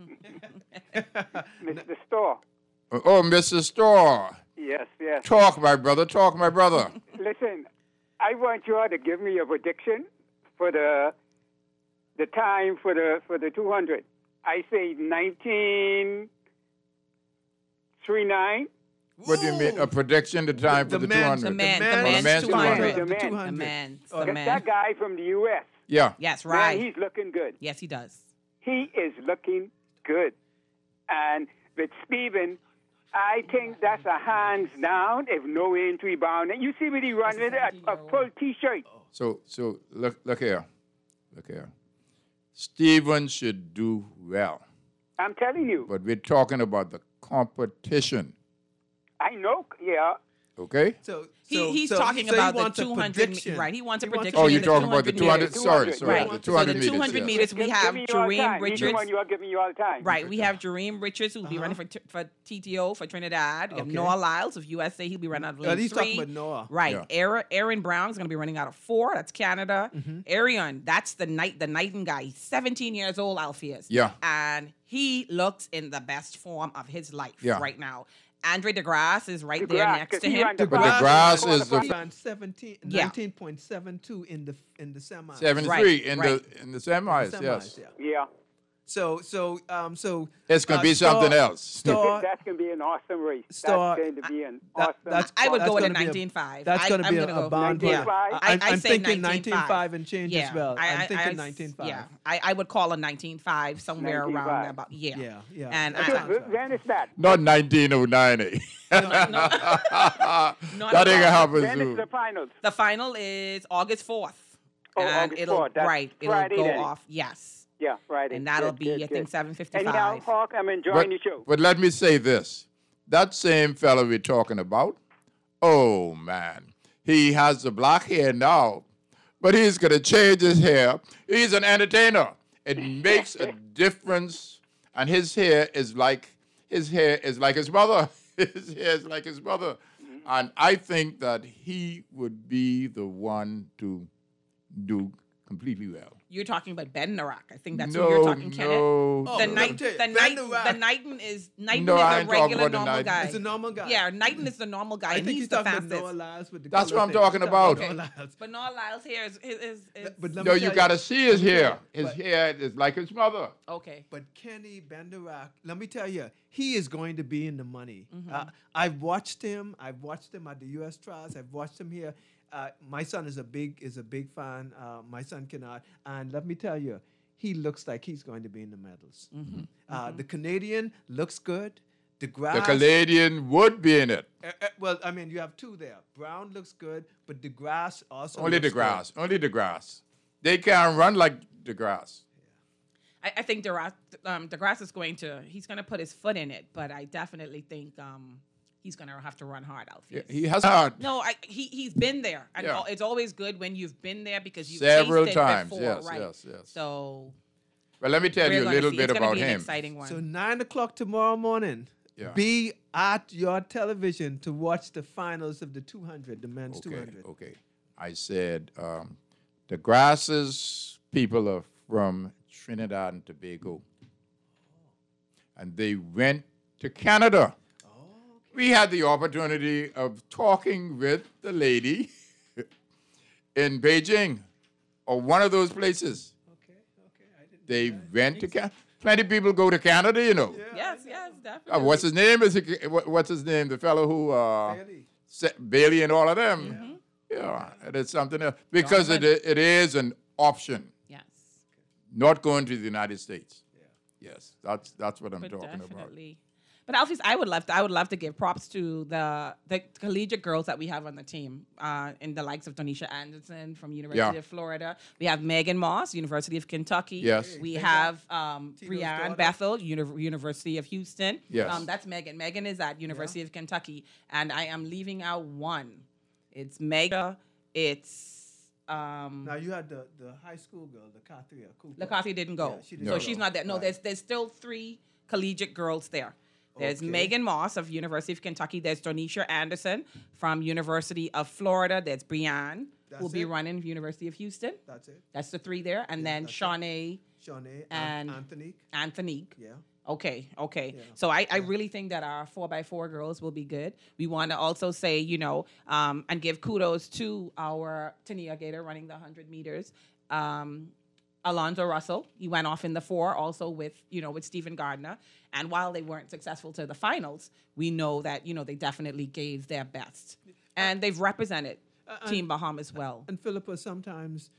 Mr. Store. Oh, Mr. Store. Yes. Talk, my brother. Listen, I want you all to give me a prediction for the time for the 200. I say 1939. What do you mean? A prediction? The time for the 200? The men's 200. That guy from the U.S. Yeah. Yes, right. Man, he's looking good. Yes, he does. He is looking good. And with Stephen, I think that's a hands down, if no entry bound. And you see what he run with a full T-shirt. So look here. Stephen should do well. I'm telling you. But we're talking about the competition. I know, yeah. Okay? He's so talking he about the wants a 200 prediction. right. He wants a He wants prediction. Oh, in you're the talking about the 200. 200 Sorry, meters. sorry. Right. The So 200 the meters. 200 yes. meters, we have Give me all the Jareem time. He's the one Richards. you are giving you all the time. Right, we have Jareem Richards who'll be running for TTO for Trinidad. We have Okay. Noah Lyles of USA. He'll be running out of lane He's 3. talking about Noah. Right. Yeah. Aaron Brown is going to be running out of 4. That's Canada. Arion, that's the Knighton guy. He's 17 years old, Alpheus. Yeah. And he looks in the best form of his life Yeah. right now. Andre DeGrasse is right there DeGrasse, next 'cause to he him. ran the But DeGrasse is the Ran 17, Yeah. 19.72 in the semis. 73 Right, in right. the semis. Semis, Yes. yeah. Yeah. So It's gonna be something else. Star, That's going to be an awesome race. Star- That's going to be an that- awesome that's- I would that's go with a gonna be 19.5. That's going to I'm be gonna a go bound 19.5. runner. I'd I'm say thinking 19.5. 19.5 and change as well. I'm thinking 19.5. Yeah, I would call a 19.5 somewhere around 19.5. there. About Yeah. And That I- sounds right. When is that? Not 1909. Eh? That ain't gonna happen When is soon. the finals? the final is August 4th. Oh, and August it'll 4th. That's right. It'll Friday go then. off. Yes. Yeah, Friday. And that'll Good, be, good, I think, good. 7:55. Anyhow, Hawk, I'm enjoying the show. But let me say this. That same fellow we're talking about, oh man, he has the black hair now, but he's going to change his hair. He's an entertainer. It makes a difference. And his hair is like his mother. His hair is like his mother. And I think that he would be the one to do completely well. You're talking about Ben Narak. I think that's who No, you're talking, Kenneth. no. Oh, The let me Knighton, tell you, the Ben Knighton, Narak- the Knighton is Knighton No, is I a ain't talking regular about the normal Knighton. guy. It's a normal guy. Yeah, Knighton is the normal guy, I and think he's he's the talking fastest. about Noah Lyles with the That's color what I'm thing. talking He's about. Noah Lyles. But Noah Lyles here is But let No, me you tell got to see his hair. His but- hair is like his mother. okay. But Kenny Benderak, let me tell you, he is going to be in the money. Mm-hmm. I've watched him. I've watched him at the U.S. trials. I've watched him here. My son is a big fan. My son cannot. And let me tell you, he looks like he's going to be in the medals. The Canadian looks good. The DeGrasse. Canadian would be in it. Well, I mean, you have two there. Brown looks good, but DeGrasse also. Only looks DeGrasse. Only DeGrasse. They can't run like DeGrasse. I think DeGrasse is he's going to put his foot in it, but I definitely think he's going to have to run hard, Alfie. He has hard. No, he's been there, and Yeah. it's always good when you've been there because you've Several tasted times, before, yes, right? yes. So Well, let me tell you a we're little gonna see. bit It's gonna about be an him. exciting one. So 9:00 tomorrow morning. Yeah. Be at your television to watch the finals of the 200, the men's 200. Okay. I said DeGrasse's people are from Trinidad and Tobago. And they went to Canada. We had the opportunity of talking with the lady in Beijing or one of those places. Okay. I didn't. They went to Canada. Plenty of people go to Canada, you know. yes, definitely. What's his name? What's his name? The fellow who Bailey. Bailey and all of them. Yeah, it is something else because it is an option. Yes, Not going to the United States. Yes, that's what I'm but talking about. definitely. But Alfie, I would love to give props to the collegiate girls that we have on the team, in the likes of Donisha Anderson from University of Florida. We have Megan Moss, University of Kentucky. Yes. We have daughter. Brianne Bethel, University of Houston. Yes. That's Megan. Megan is at University of Kentucky, and I am leaving out one. It's Mega. It's Now you had the high school girl, the Kathria Cooper. Lakati didn't go, Yeah, she didn't so go. she's not there. No, Right. there's still 3 collegiate girls there. There's Okay. Megan Moss of University of Kentucky. There's Donisha Anderson from University of Florida. There's Brianne, who'll That's be it? running University of Houston. That's it. That's the 3 there. And then that's it. Shawnee, Shawnee And- Anthony. Anthonique. Yeah. Okay. Yeah. So I really think that our 4x4 girls will be good. We want to also say, and give kudos to our Tania Gator running the 100 meters. Alonzo Russell, he went off in the 4 also with Stephen Gardner. And while they weren't successful to the finals, we know that, they definitely gave their best. And they've represented Team Bahamas well. And Philippa, sometimes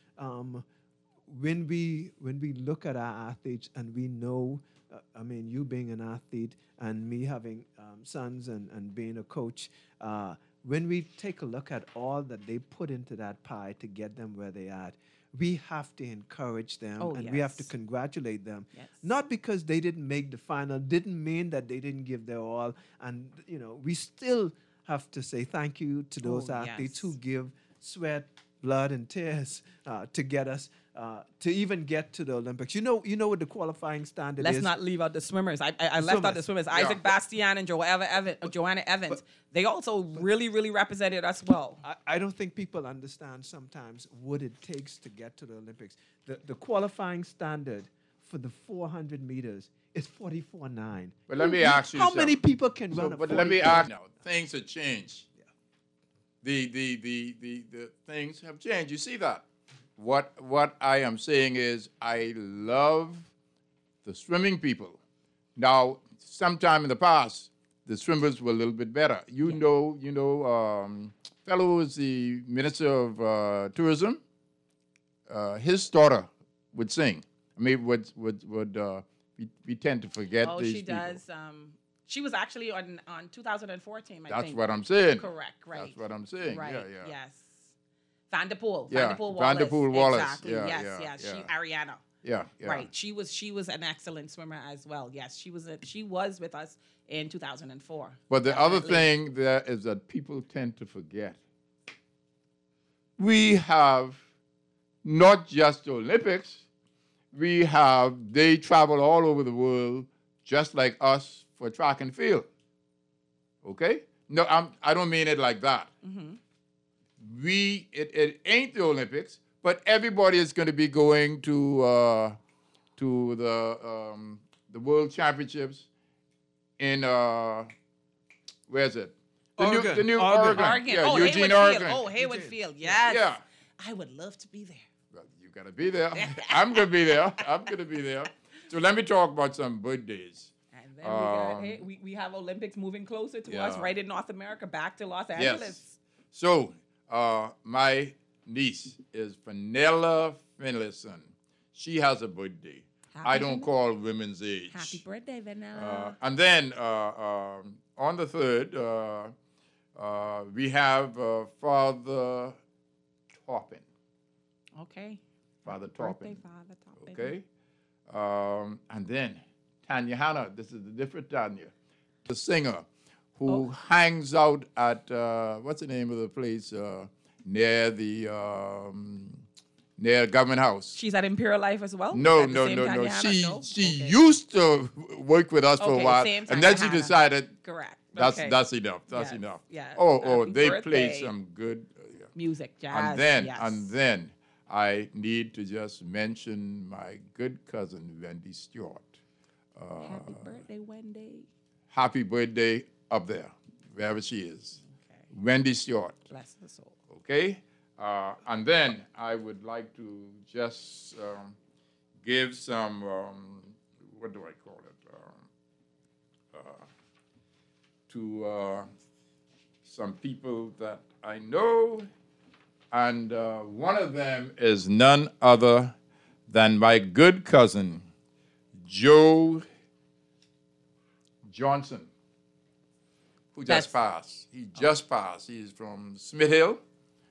when we look at our athletes and we know, you being an athlete and me having sons and being a coach, when we take a look at all that they put into that pie to get them where they are, we have to encourage them and we have to yes. congratulate them. Yes. Not because they didn't make the final, didn't mean that they didn't give their all. And, we still have to say thank you to those athletes who give sweat, blood, and tears to get us to even get to the Olympics. You know what the qualifying standard is? Let's not leave out the swimmers. I left out the swimmers. Yeah. Isaac Bastian and Joanna Evans. They also really, really represented us well. I don't think people understand sometimes what it takes to get to the Olympics. The qualifying standard for the 400 meters is 44.9. But let me ask you how many people can run? But let me ask now. Things have changed. Yeah. The things have changed. You see that? What I am saying is I love the swimming people. Now, sometime in the past, the swimmers were a little bit better. You know, fellow who was the Minister of Tourism, his daughter would sing. I mean, we tend to forget these people. Oh, she does. She was actually on 2014, I think. That's what I'm saying. Correct, right. That's what I'm saying. Right, yeah. yes. Van der Poel. Yeah, Van der Poel Wallace. Exactly. Yes, Yeah. She Ariana. Yeah. Right. She was an excellent swimmer as well. Yes, she was with us in 2004. But the other thing there is that people tend to forget. We have not just the Olympics. They travel all over the world just like us for track and field. Okay? No, I don't mean it like that. Mm-hmm. It ain't the Olympics, but everybody is going to be going to the World Championships in where's it? The new Oregon. Yeah, Eugene, Oregon. Hayward Field. Yes. Yeah. I would love to be there. Well, you got to be there. I'm going to be there. So let me talk about some birthdays. And then we have Olympics moving closer to us, right in North America, back to Los Angeles. Yes. So my niece is Fenella Finlayson. She has a birthday. I don't call women's age. Happy birthday, Vanilla. And then on the 3rd, we have Father Toppin. Okay. Father Toppin. Father Toppin. Okay. And then Tanya Hanna. This is a different Tanya. The singer who hangs out at, what's the name of the place? Near Government House. She's at Imperial Life as well? No. She used to work with us for a while, and then she decided. Correct. That's enough. That's enough. Yes. They play some good music, jazz. And then I need to just mention my good cousin Wendy Stewart. Happy birthday, Wendy. Happy birthday up there, wherever she is. Okay. Wendy Stewart. Bless her soul. Okay? And then I would like to just give some, what do I call it? To some people that I know. And one of them is none other than my good cousin, Joe Johnson, who just passed. He just passed. He's from Smith Hill,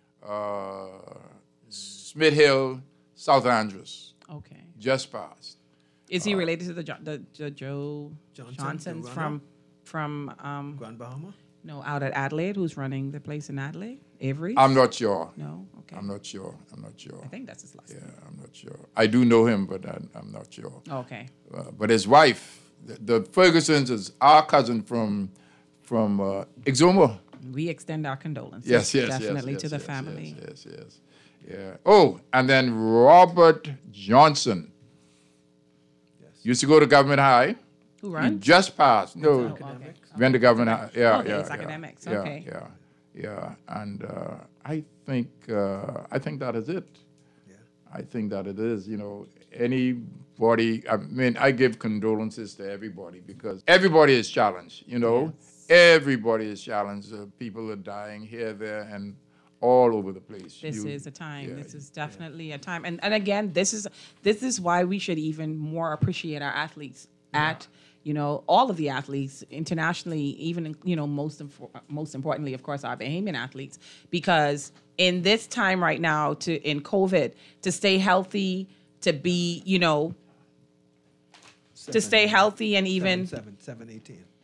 South Andrews. Okay. Just passed. Is he related to the Joe Johnsons from Grand Bahama? No, out at Adelaide, who's running the place in Adelaide? Avery? I'm not sure. No? Okay. I'm not sure. I think that's his last name. Yeah, I'm not sure. I do know him, but I'm not sure. Okay. But his wife, the Fergusons, is our cousin from Exuma. We extend our condolences. Yes, definitely to the family. Yes. Yeah. Oh, and then Robert Johnson. Yes. Used to go to Government High. Who runs? He just passed. No, went to Government High. Yeah. It's academics. Okay. Yeah. And I think that is it. Yeah. I think that it is. Anybody. I mean, I give condolences to everybody because everybody is challenged. Yes. Everybody is challenged. People are dying here, there, and all over the place. This is a time. This is definitely a time. And again, this is why we should even more appreciate our athletes all of the athletes internationally, even most importantly, of course, our Bahamian athletes, because in this time right now, in COVID, to stay healthy, to be to stay healthy, and even 7-18.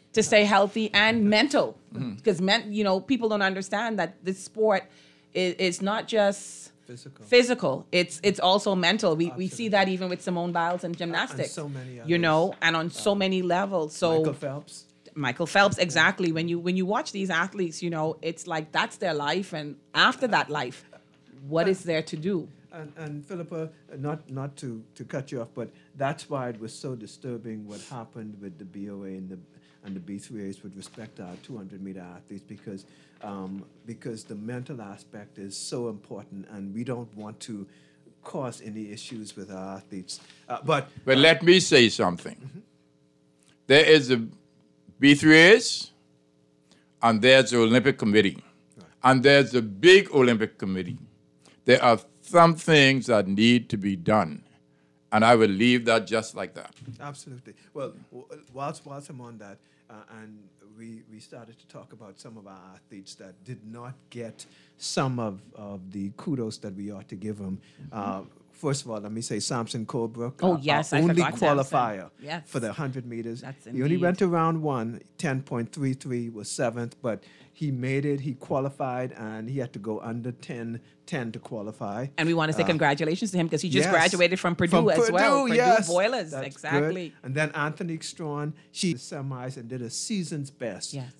to stay healthy and mental. Because people don't understand that this sport is not just physical. It's also mental. We see that even with Simone Biles and gymnastics. And so many others. And on so many levels. So Michael Phelps, exactly. When you watch these athletes, it's like that's their life, and after that life, what is there to do? And Philippa, not to cut you off, but that's why it was so disturbing what happened with the BOA and the B3As with respect to our 200-meter athletes, because the mental aspect is so important, and we don't want to cause any issues with our athletes. But let me say something. There is a B3As, and there's the Olympic Committee, and there's the big Olympic Committee. There are some things that need to be done, and I will leave that just like that. Absolutely. Well, whilst I'm on that, and we started to talk about some of our athletes that did not get some of the kudos that we ought to give them. First of all, let me say Samson Colebrook. Oh, yes, I only forgot qualifier Yes. for the 100 meters. That's He only indeed. went to round 1, 10.33 was 7th, but he made it, he qualified, and he had to go under 10 to qualify. And we want to say congratulations to him because he just Yes. graduated from Purdue as well. Purdue Yes. Boilers, That's exactly. good. And then Anthony Strawn, she semis and did a season's best, Yes.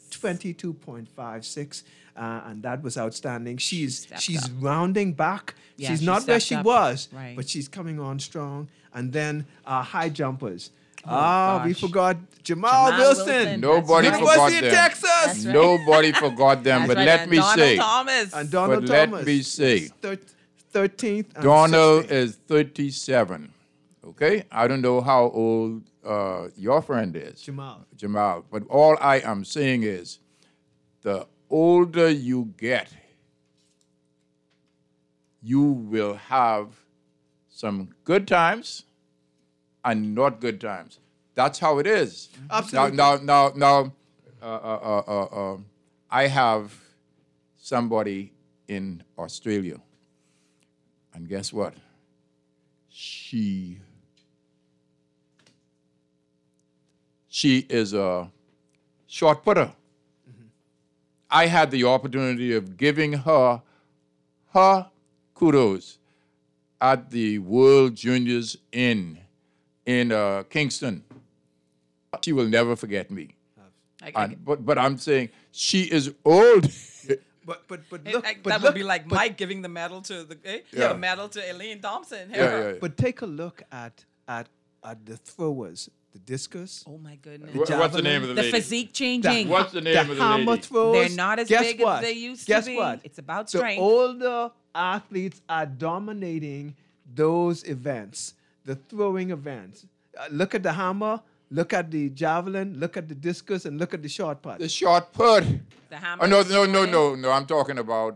22.56, and that was outstanding. She's up. rounding back. Yeah, she's she not where stepped she up. was, Right. but she's coming on strong. And then high jumpers. we gosh. forgot Jamal Wilson. Nobody That's forgot University of them. Texas. That's right. Nobody forgot them. That's But right. let And me Donald say, Thomas. And Donald But let Thomas. me say, 13th. And Donald 16th. is 37. Okay? I don't know how old your friend is. Jamal. But all I am saying is, the older you get, you will have some good times and not good times. That's how it is. Absolutely. Now, I have somebody in Australia, and guess what? She is a short putter. I had the opportunity of giving her kudos at the World Juniors in Kingston. She will never forget me. But I'm saying she is old. But That would be like Mike giving the medal to the medal to Elaine Thompson. Yeah. But take a look at the throwers, the discus. Oh my goodness. What's the name of the The lady? physique changing. What's the name the of the hammer lady? throwers. They're not as Guess big what? as they used Guess to be. what? It's about The strength. older athletes are dominating those events, the throwing events. Look at the hammer, look at the javelin, look at the discus, and look at the short put. The short put. The hammer. Oh, no. I'm talking about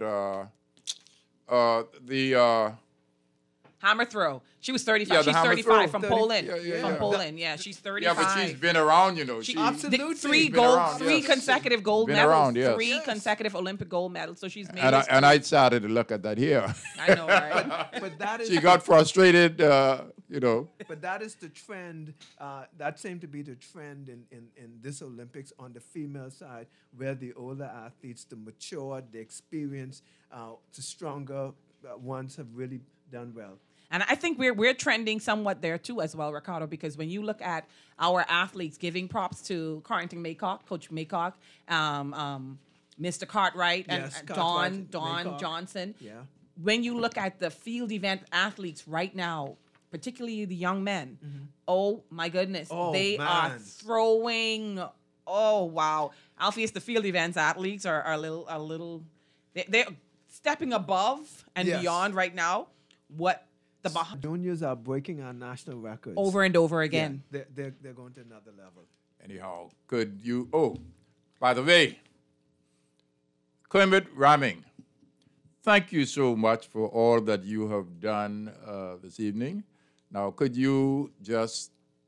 the Hammer throw. She was 35. Yeah, the she's hammer 35 throw. from Poland. Yeah. From Poland. Yeah, she's 35. yeah, but she's been around, you know. She, Absolutely. Three been around, three yes. consecutive gold Been medals. around, yes. Three Yes. consecutive Olympic gold medals. So she's made and I started to look at that here. I know, right? But that is She got frustrated, you know. But that is the trend. That seemed to be the trend in this Olympics on the female side, where the older athletes, the mature, the experienced, the stronger ones have really done well. And I think we're trending somewhat there too as well, Ricardo, because when you look at our athletes giving props to Carrington Maycock, Coach Maycock, Mr. Cartwright, and Yes, Dawn Cartwright, Maycock. Johnson. Yeah. When you look at the field event athletes right now, particularly the young men, oh my goodness, Oh, they are man. throwing. Oh wow, Alpheus, the field events athletes are a little. They're stepping above and Yes. beyond right now. What the Juniors are breaking our national records over and over again. Yeah, they're going to another level. Anyhow, could you... Oh, by the way, Kermit Ramming, thank you so much for all that you have done this evening. Now, could you just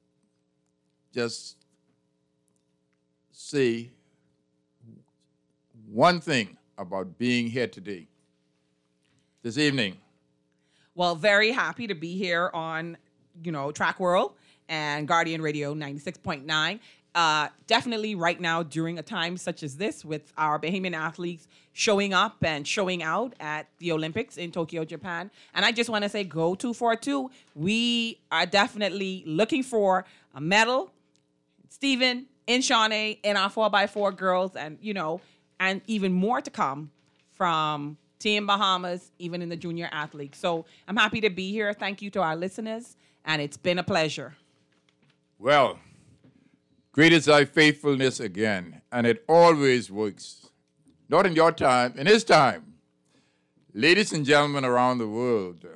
say one thing about being here today, this evening? Well, very happy to be here on, Track World. and Guardian Radio 96.9. Definitely right now during a time such as this with our Bahamian athletes showing up and showing out at the Olympics in Tokyo, Japan. And I just want to say go 242. We are definitely looking for a medal. Stephen, in Shawnee, in our 4x4 girls, and and even more to come from Team Bahamas, even in the junior athletes. So I'm happy to be here. Thank you to our listeners, and it's been a pleasure. Well, great is thy faithfulness again, and it always works. Not in your time, in his time. Ladies and gentlemen around the world,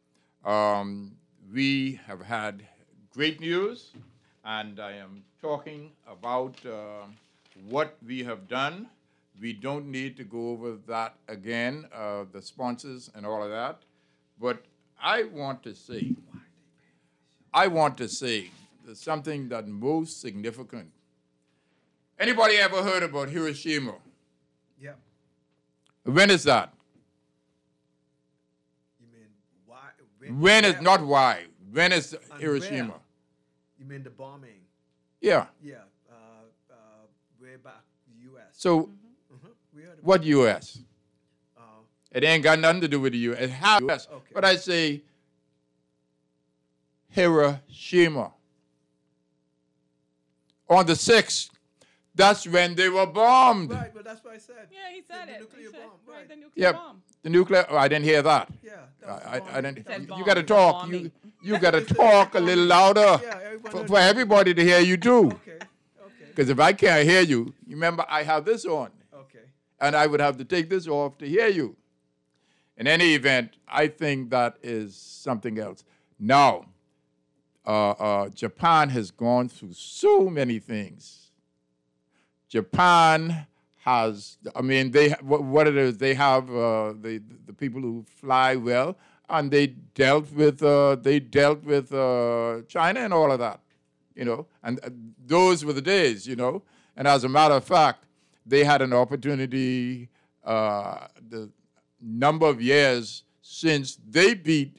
we have had great news, and I am talking about what we have done. We don't need to go over that again, the sponsors and all of that. But I want to say there's something that most significant. Anybody ever heard about Hiroshima? Yeah. When is that? You mean why? When is not why? When is Hiroshima? Where? You mean the bombing? Yeah. Yeah. Way back, the U.S. So, we heard about what U.S.? It ain't got nothing to do with the U.S. It has U.S. Okay. But I say Hiroshima. On the 6th, that's when they were bombed. Right, but that's what I said. Yeah, he said the it. Nuclear bomb, right? The nuclear Yep. bomb. The nuclear. Oh, I didn't hear that. Yeah. I didn't. said You bomb. got to talk. Bombing. You got to talk a little louder for everybody to hear you too. Okay. Because if I can't hear you, remember I have this on. Okay. And I would have to take this off to hear you. In any event, I think that is something else. Now, Japan has gone through so many things. Japan has, what it is, they have the people who fly well, and they dealt with China and all of that, and those were the days, And as a matter of fact, they had an opportunity the number of years since they beat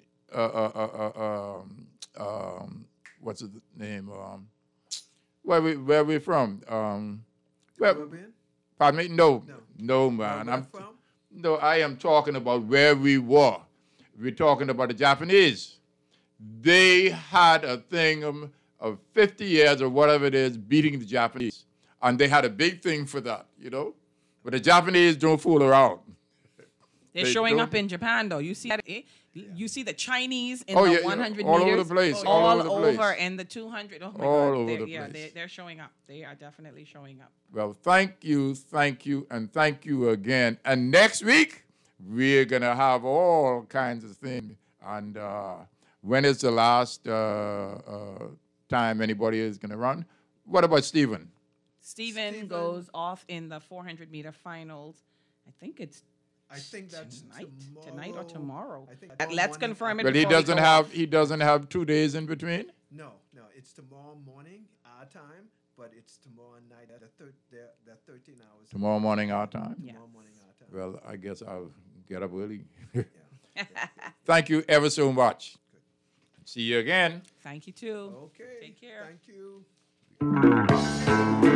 what's the name? Where we from? Caribbean? Pardon me? No, man. I am talking about where we were. We're talking about the Japanese. They had a thing of 50 years or whatever it is beating the Japanese. And they had a big thing for that, But the Japanese don't fool around. They're showing up in Japan, though. You see that? You see the Chinese in the 100 all meters. Over the place. All over the place. over in the 200. Oh, my all God. Over the place. They're showing up. They are definitely showing up. Well, thank you, and thank you again. And next week, we're going to have all kinds of things. And when is the last time anybody is going to run? What about Stephen? Stephen goes off in the 400-meter finals. I think that's tonight or tomorrow. Let's confirm it. But he doesn't have 2 days in between? No, it's tomorrow morning our time, but it's tomorrow night at the 13 hours. Tomorrow morning our time? Yeah. Tomorrow morning our time. Well, I guess I'll get up early. Thank you ever so much. See you again. Thank you too. Okay. Take care. Thank you.